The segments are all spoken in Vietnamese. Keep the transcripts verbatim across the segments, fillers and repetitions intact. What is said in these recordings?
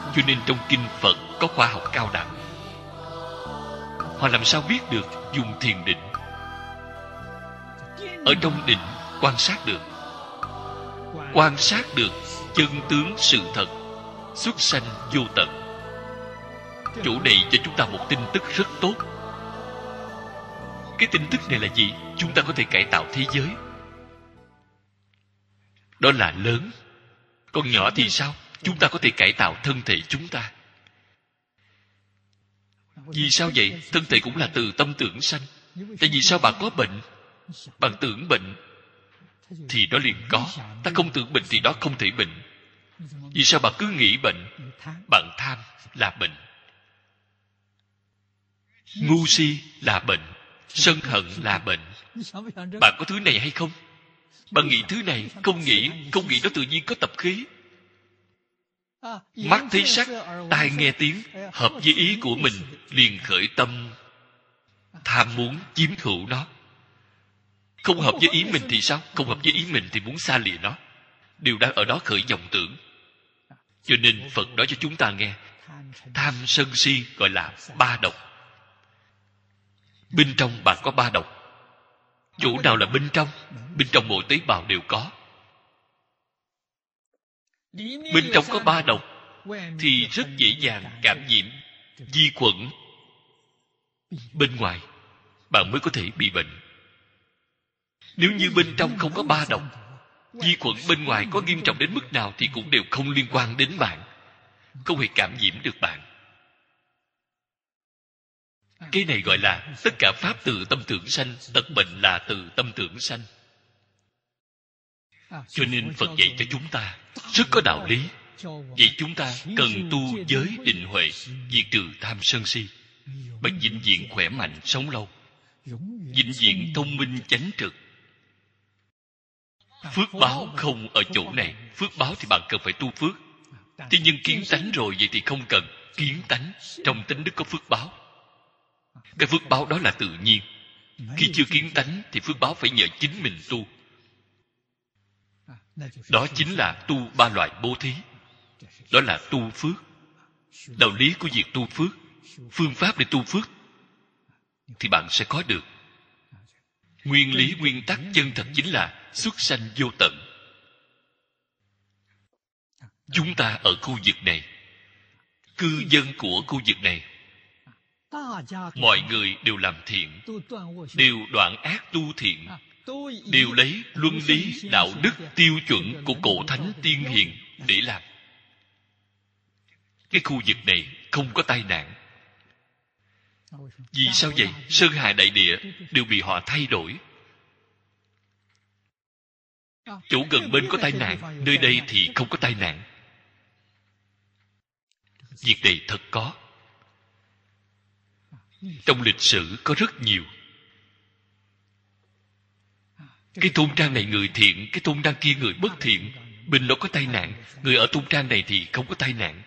Cho nên trong kinh Phật có khoa học cao đẳng. Họ làm sao biết được dùng thiền định? Ở trong định quan sát được, quan sát được chân tướng sự thật, xuất sanh vô tận. Chỗ này cho chúng ta một tin tức rất tốt. Cái tin tức này là gì? Chúng ta có thể cải tạo thế giới. Đó là lớn. Còn nhỏ thì sao? Chúng ta có thể cải tạo thân thể chúng ta. Vì sao vậy? Thân thể cũng là từ tâm tưởng sanh. Tại vì sao bạn có bệnh? Bạn tưởng bệnh thì đó liền có. Ta không tưởng bệnh thì đó không thể bệnh. Vì sao bạn cứ nghĩ bệnh? Bạn tham là bệnh. Ngu si là bệnh. Sân hận là bệnh. Bạn có thứ này hay không? Bạn nghĩ thứ này, không nghĩ, không nghĩ nó tự nhiên có tập khí. Mắt thấy sắc, tai nghe tiếng, hợp với ý của mình, liền khởi tâm tham muốn chiếm hữu nó. Không hợp với ý mình thì sao? Không hợp với ý mình thì muốn xa lìa nó. Điều đang ở đó khởi vọng tưởng. Cho nên Phật nói cho chúng ta nghe, tham sân si gọi là ba độc. Bên trong bạn có ba độc. Chỗ nào là bên trong? Bên trong mỗi tế bào đều có. Bên trong có ba độc thì rất dễ dàng cảm nhiễm vi khuẩn. Bên ngoài bạn mới có thể bị bệnh. Nếu như bên trong không có ba độc, vi khuẩn bên ngoài có nghiêm trọng đến mức nào thì cũng đều không liên quan đến bạn, không hề cảm nhiễm được bạn. Cái này gọi là tất cả pháp từ tâm tưởng sanh, tật bệnh là từ tâm tưởng sanh. Cho nên Phật dạy cho chúng ta rất có đạo lý. Vậy chúng ta cần tu giới định huệ, diệt trừ tham sân si, bạch vĩnh viễn khỏe mạnh sống lâu, vĩnh viễn thông minh chánh trực. Phước báo không ở chỗ này. Phước báo thì bạn cần phải tu phước. Thế nhưng kiến tánh rồi, vậy thì không cần. Kiến tánh, trong tánh đức có phước báo. Cái phước báo đó là tự nhiên. Khi chưa kiến tánh thì phước báo phải nhờ chính mình tu. Đó chính là tu ba loại bố thí. Đó là tu phước. Đạo lý của việc tu phước, phương pháp để tu phước thì bạn sẽ có được. Nguyên lý, nguyên tắc chân thật chính là xuất sanh vô tận. Chúng ta ở khu vực này, cư dân của khu vực này, mọi người đều làm thiện, đều đoạn ác tu thiện, đều lấy luân lý, đạo đức, tiêu chuẩn của cổ thánh tiên hiền để làm. Cái khu vực này không có tai nạn. Vì sao vậy? Sơn hà đại địa đều bị họ thay đổi. Chỗ gần bên có tai nạn, nơi đây thì không có tai nạn. Việc này thật có. Trong lịch sử có rất nhiều. Cái thôn trang này người thiện, cái thôn trang kia người bất thiện. Bên đó có tai nạn, người ở thôn trang này thì không có tai nạn.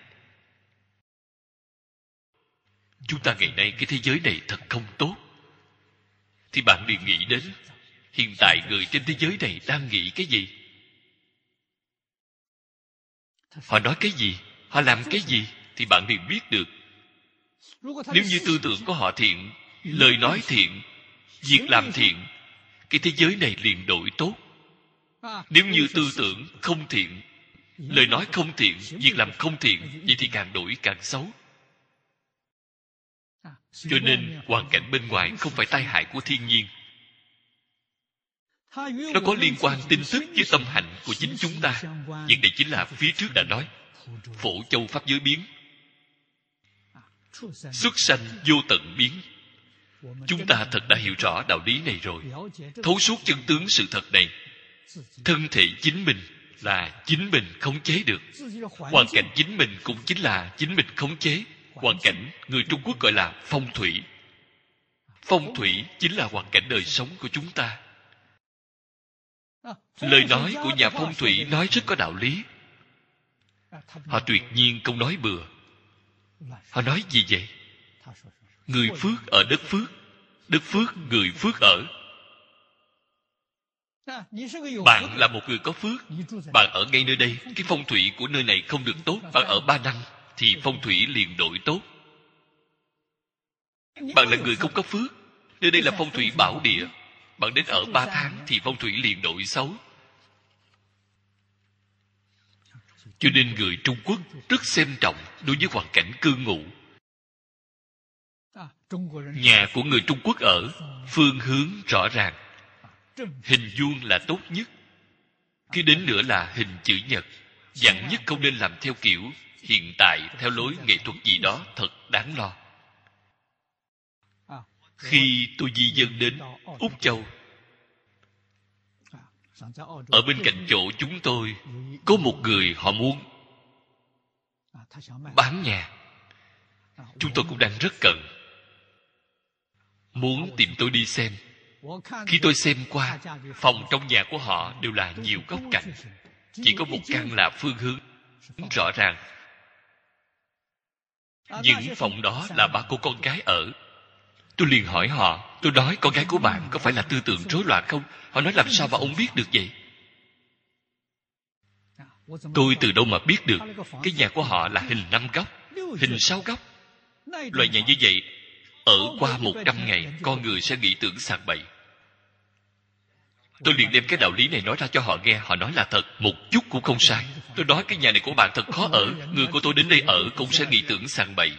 Chúng ta ngày nay cái thế giới này thật không tốt. Thì bạn liền nghĩ đến hiện tại người trên thế giới này đang nghĩ cái gì? Họ nói cái gì? Họ làm cái gì? Thì bạn liền biết được. Nếu như tư tưởng của họ thiện, lời nói thiện, việc làm thiện, cái thế giới này liền đổi tốt. Nếu như tư tưởng không thiện, lời nói không thiện, việc làm không thiện, vậy thì càng đổi càng xấu. Cho nên hoàn cảnh bên ngoài không phải tai hại của thiên nhiên. Nó có liên quan tin tức với tâm hạnh của chính chúng ta. Việc này chính là phía trước đã nói, phổ châu pháp giới biến, xuất sanh vô tận biến. Chúng ta thật đã hiểu rõ đạo lý này rồi, thấu suốt chân tướng sự thật này. Thân thể chính mình là chính mình khống chế được. Hoàn cảnh chính mình cũng chính là chính mình khống chế. Hoàn cảnh người Trung Quốc gọi là phong thủy. Phong thủy chính là hoàn cảnh đời sống của chúng ta. Lời nói của nhà phong thủy nói rất có đạo lý. Họ tuyệt nhiên không nói bừa. Họ nói gì vậy? Người phước ở đất phước, đất phước người phước ở. Bạn là một người có phước, bạn ở ngay nơi đây, cái phong thủy của nơi này không được tốt, bạn ở ba năm, thì phong thủy liền đổi tốt. Bạn là người không có phước, nơi đây là phong thủy bảo địa, bạn đến ở ba tháng thì phong thủy liền đổi xấu. Cho nên người Trung Quốc rất xem trọng đối với hoàn cảnh cư ngụ. Nhà của người Trung Quốc ở phương hướng rõ ràng, hình vuông là tốt nhất. Kế đến nữa là hình chữ nhật. Dặn nhất không nên làm theo kiểu hiện tại theo lối nghệ thuật gì đó, thật đáng lo. Khi tôi di dân đến Úc Châu, ở bên cạnh chỗ chúng tôi có một người họ muốn bán nhà. Chúng tôi cũng đang rất cần, muốn tìm tôi đi xem. Khi tôi xem qua, phòng trong nhà của họ đều là nhiều góc cạnh, chỉ có một căn là phương hướng rõ ràng. Những phòng đó là ba cô con gái ở. Tôi liền hỏi họ, tôi nói con gái của bạn có phải là tư tưởng rối loạn không? Họ nói làm sao mà ông biết được vậy? Tôi từ đâu mà biết được? Cái nhà của họ là hình năm góc, hình sáu góc. Loại nhà như vậy, ở qua một trăm ngày, con người sẽ nghĩ tưởng sàng bậy. Tôi liền đem cái đạo lý này nói ra cho họ nghe. Họ nói là thật, một chút cũng không sai. Tôi nói cái nhà này của bạn thật khó ở, người của tôi đến đây ở cũng sẽ nghĩ tưởng sàng bậy.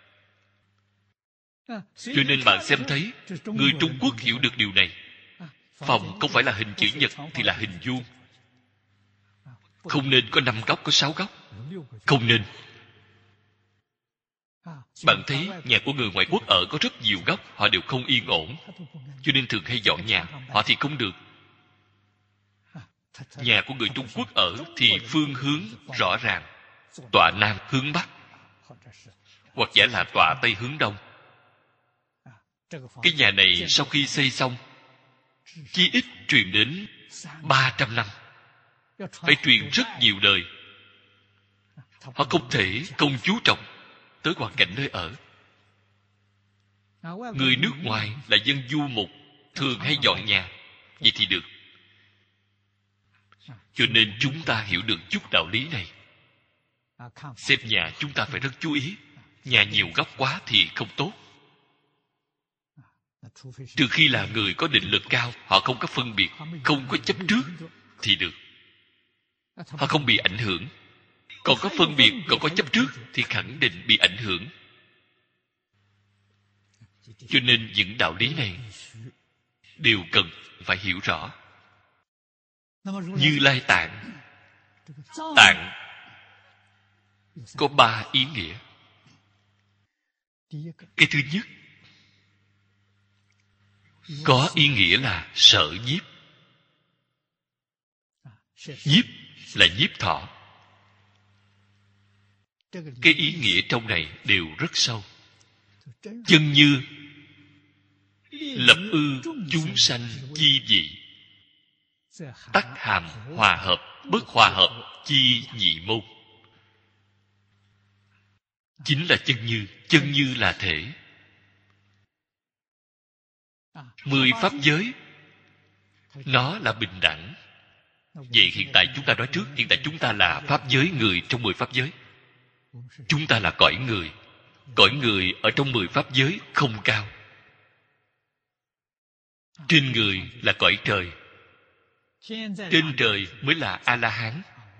Cho nên bạn xem thấy, người Trung Quốc hiểu được điều này. Phòng không phải là hình chữ nhật thì là hình vuông. Không nên có năm góc, có sáu góc. Không nên. Bạn thấy nhà của người ngoại quốc ở có rất nhiều góc, họ đều không yên ổn, cho nên thường hay dọn nhà. Họ thì không được. Nhà của người Trung Quốc ở thì phương hướng rõ ràng, tọa nam hướng bắc, hoặc giả là tọa tây hướng đông. Cái nhà này sau khi xây xong, chí ít truyền đến ba trăm năm, phải truyền rất nhiều đời. Họ không thể không chú trọng tới hoàn cảnh nơi ở. Người nước ngoài là dân du mục, thường hay dọn nhà, vậy thì được. Cho nên chúng ta hiểu được chút đạo lý này. Xem nhà chúng ta phải rất chú ý. Nhà nhiều góc quá thì không tốt. Trừ khi là người có định lực cao, họ không có phân biệt, không có chấp trước thì được. Họ không bị ảnh hưởng. Còn có phân biệt, còn có chấp trước thì khẳng định bị ảnh hưởng. Cho nên những đạo lý này đều cần phải hiểu rõ. Như Lai Tạng, tạng có ba ý nghĩa. Cái thứ nhất, có ý nghĩa là sở nhiếp. Nhiếp là nhiếp thọ. Cái ý nghĩa trong này đều rất sâu. Chân như lập ư chúng sanh chi vị, tắc hàm hòa hợp, bất hòa hợp chi nhị môn. Chính là chân như. Chân như là thể. Mười pháp giới nó là bình đẳng. Vậy hiện tại chúng ta nói trước, hiện tại chúng ta là pháp giới người trong mười pháp giới. Chúng ta là cõi người. Cõi người ở trong mười pháp giới không cao. Trên người là cõi trời. Trên trời mới là A-la-hán.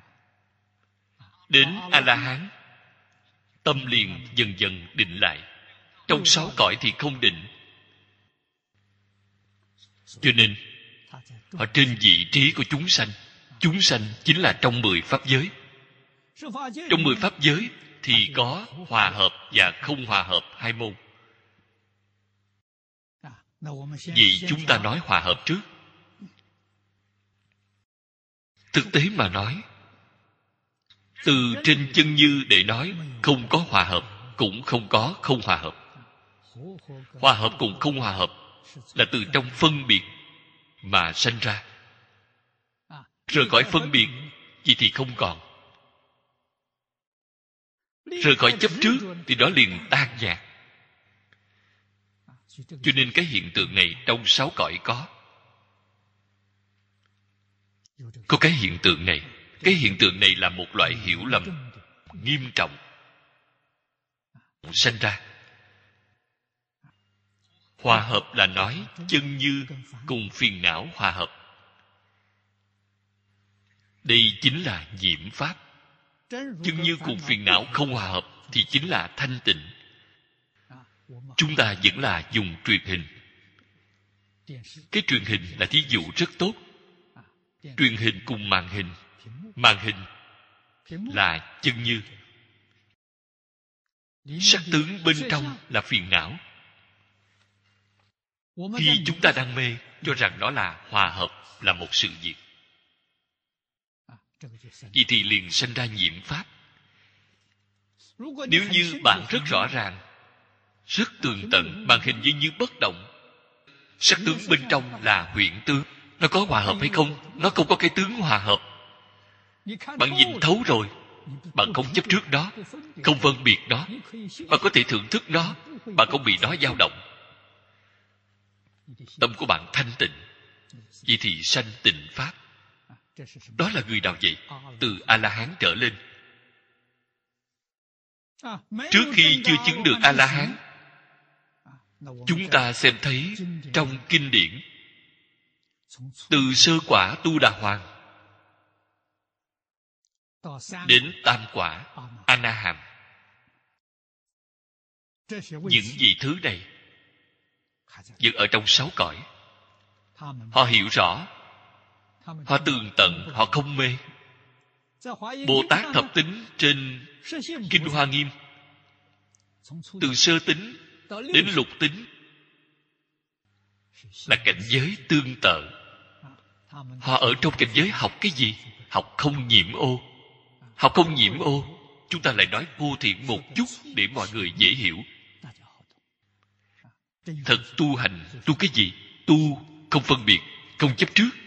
Đến A-la-hán, tâm liền dần dần định lại. Trong sáu cõi thì không định. Cho nên ở trên vị trí của chúng sanh. Chúng sanh chính là trong mười pháp giới. Trong mười pháp giới thì có hòa hợp và không hòa hợp hai môn. Vậy chúng ta nói hòa hợp trước. Thực tế mà nói, từ trên chân như để nói không có hòa hợp, cũng không có không hòa hợp. Hòa hợp cùng không hòa hợp là từ trong phân biệt mà sanh ra. Rời khỏi phân biệt, vậy thì không còn. Rời khỏi chấp trước thì đó liền tan nhạt. Cho nên cái hiện tượng này trong sáu cõi có. Có cái hiện tượng này. Cái hiện tượng này là một loại hiểu lầm nghiêm trọng. sanh ra. Hòa hợp là nói chân như cùng phiền não hòa hợp. Đây chính là nhiễm pháp. Chân như cùng phiền não không hòa hợp thì chính là thanh tịnh. Chúng ta vẫn là dùng truyền hình. Cái truyền hình là thí dụ rất tốt. Truyền hình cùng màn hình. Màn hình là chân như. Sắc tướng bên trong là phiền não. Khi chúng ta đang mê, cho rằng đó là hòa hợp, là một sự việc. Vậy thì liền sanh ra nhiễm pháp. Nếu như bạn rất rõ ràng, rất tường tận, màn hình như như bất động, sắc tướng bên trong là huyễn tướng, nó có hòa hợp hay không? Nó không có cái tướng hòa hợp. Bạn nhìn thấu rồi, bạn không chấp trước đó, không phân biệt đó, bạn có thể thưởng thức nó, bạn không bị nó dao động. Tâm của bạn thanh tịnh, vậy thì sanh tịnh pháp. Đó là người nào vậy? Từ A-la-hán trở lên. Trước khi chưa chứng được A-la-hán, chúng ta xem thấy trong kinh điển, từ sơ quả Tu Đà Hoàng đến tam quả A-na-hàm, những vị thứ này vẫn ở trong sáu cõi. Họ hiểu rõ, họ tường tận, họ không mê. Bồ Tát thập tính trên Kinh Hoa Nghiêm, từ sơ tính đến lục tính là cảnh giới tương tự. Họ ở trong cảnh giới học cái gì? Học không nhiễm ô. Học không nhiễm ô, chúng ta lại nói vô thiện một chút để mọi người dễ hiểu. Thật tu hành, tu cái gì? Tu không phân biệt, không chấp trước.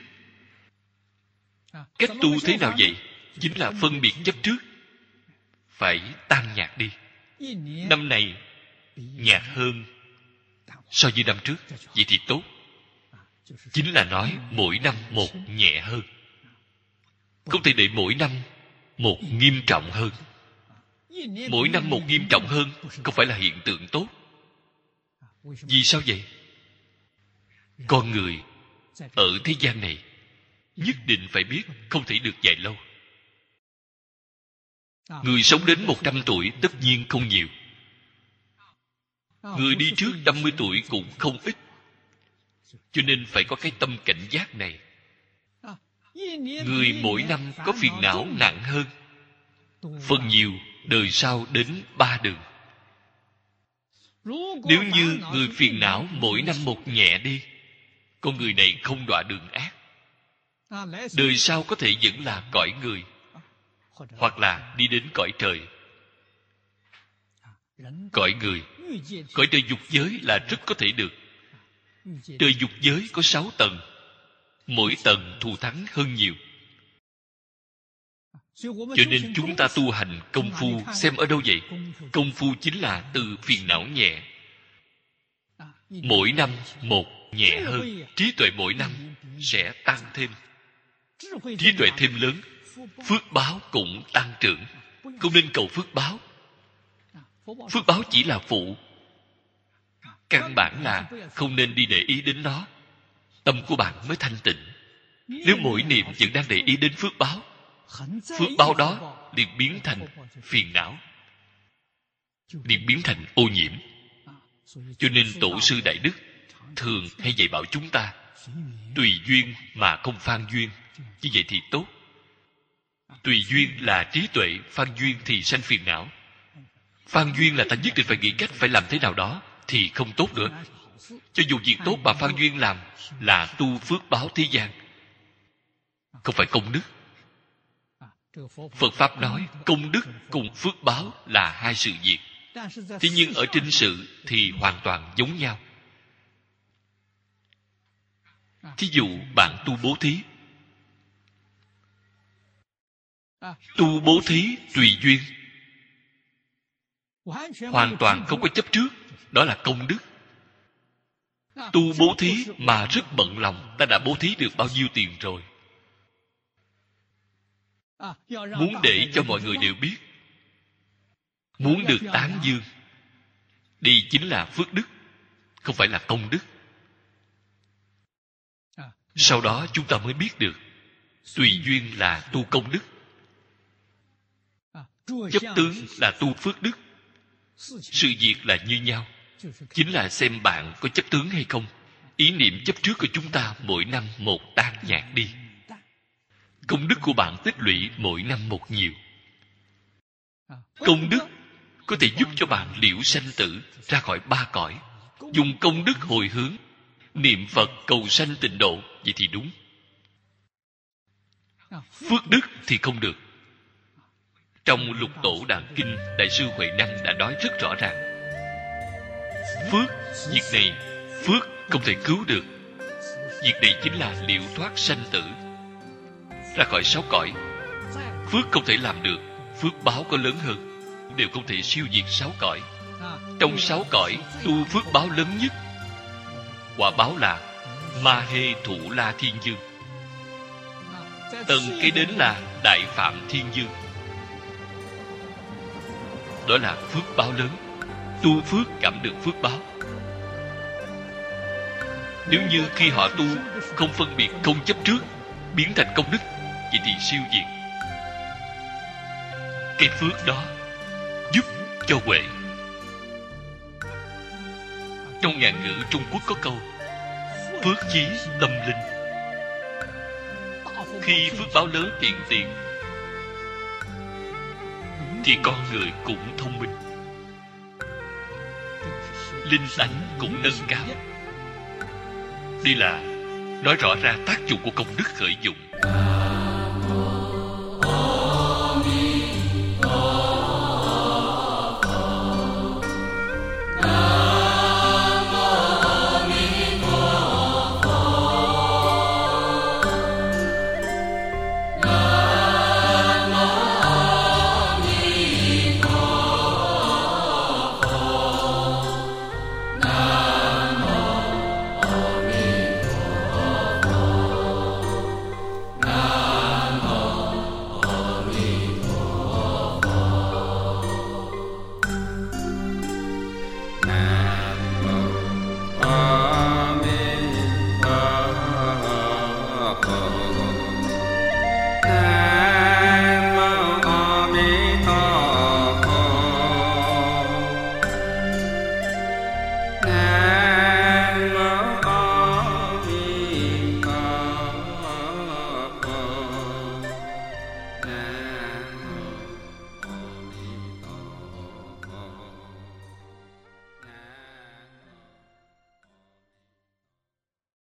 Cách tu thế nào vậy? Chính là phân biệt chấp trước phải tan nhạt đi. Năm này nhạt hơn so với năm trước, vậy thì tốt. Chính là nói mỗi năm một nhẹ hơn. Không thể để mỗi năm một nghiêm trọng hơn. Mỗi năm một nghiêm trọng hơn không phải là hiện tượng tốt. Vì sao vậy? Con người ở thế gian này nhất định phải biết không thể được dài lâu. Người sống đến một trăm tuổi tất nhiên không nhiều. Người đi trước năm mươi tuổi cũng không ít. Cho nên phải có cái tâm cảnh giác này. Người mỗi năm có phiền não nặng hơn. Phần nhiều đời sau đến ba đường. Nếu như người phiền não mỗi năm một nhẹ đi, con người này không đọa đường ác. Đời sau có thể vẫn là cõi người, hoặc là đi đến cõi trời. Cõi người, cõi trời dục giới là rất có thể được. Trời dục giới có sáu tầng, mỗi tầng thù thắng hơn nhiều. Cho nên chúng ta tu hành công phu xem ở đâu vậy? Công phu chính là từ phiền não nhẹ. Mỗi năm một nhẹ hơn. Trí tuệ mỗi năm sẽ tăng thêm. Trí tuệ thêm lớn, phước báo cũng tăng trưởng. Không nên cầu phước báo. Phước báo chỉ là phụ. Căn bản là không nên đi để ý đến nó. Tâm của bạn mới thanh tịnh. Nếu mỗi niệm vẫn đang để ý đến phước báo, phước báo đó liền biến thành phiền não, liền biến thành ô nhiễm. Cho nên tổ sư Đại Đức thường hay dạy bảo chúng ta tùy duyên mà không phan duyên. Như vậy thì tốt. Tùy duyên là trí tuệ, phan duyên thì sanh phiền não. Phan duyên là ta nhất định phải nghĩ cách phải làm thế nào đó thì không tốt nữa. Cho dù việc tốt mà phan duyên làm là tu phước báo thế gian, không phải công đức. Phật Pháp nói công đức cùng phước báo là hai sự việc. Thế nhưng ở trên sự thì hoàn toàn giống nhau. Thí dụ bạn tu bố thí. Tu bố thí tùy duyên, hoàn toàn không có chấp trước, đó là công đức. Tu bố thí mà rất bận lòng, ta đã bố thí được bao nhiêu tiền rồi. Muốn để cho mọi người đều biết, muốn được tán dương, Đây chính là phước đức, không phải là công đức. Sau đó chúng ta mới biết được tùy duyên là tu công đức, chấp tướng là tu phước đức. Sự việc là như nhau, chính là xem bạn có chấp tướng hay không. Ý niệm chấp trước của chúng ta mỗi năm một tan nhạt đi, công đức của bạn tích lũy mỗi năm một nhiều. Công đức có thể giúp cho bạn liễu sanh tử, ra khỏi ba cõi. Dùng công đức hồi hướng, niệm Phật cầu sanh tịnh độ, vậy thì đúng. Phước đức thì không được. Trong Lục Tổ Đàn Kinh, Đại sư Huệ Năng đã nói rất rõ ràng. Phước, việc này, phước không thể cứu được. Việc này chính là liễu thoát sanh tử, ra khỏi sáu cõi. Phước không thể làm được. Phước báo có lớn hơn, đều không thể siêu diệt sáu cõi. Trong sáu cõi, tu phước báo lớn nhất, quả báo là Ma Hê Thủ La Thiên Dương. Tầng kế đến là Đại Phạm Thiên Dương. Đó là phước báo lớn. Tu phước cảm được phước báo. Nếu như khi họ tu không phân biệt không chấp trước, biến thành công đức, vậy thì siêu diệt. Cái phước đó giúp cho huệ. Trong ngạn ngữ Trung Quốc có câu phước chí tâm linh. Khi phước báo lớn hiện tiền thì con người cũng thông minh, linh tánh cũng nâng cao. Đây là nói rõ ra tác dụng của công đức khởi dụng.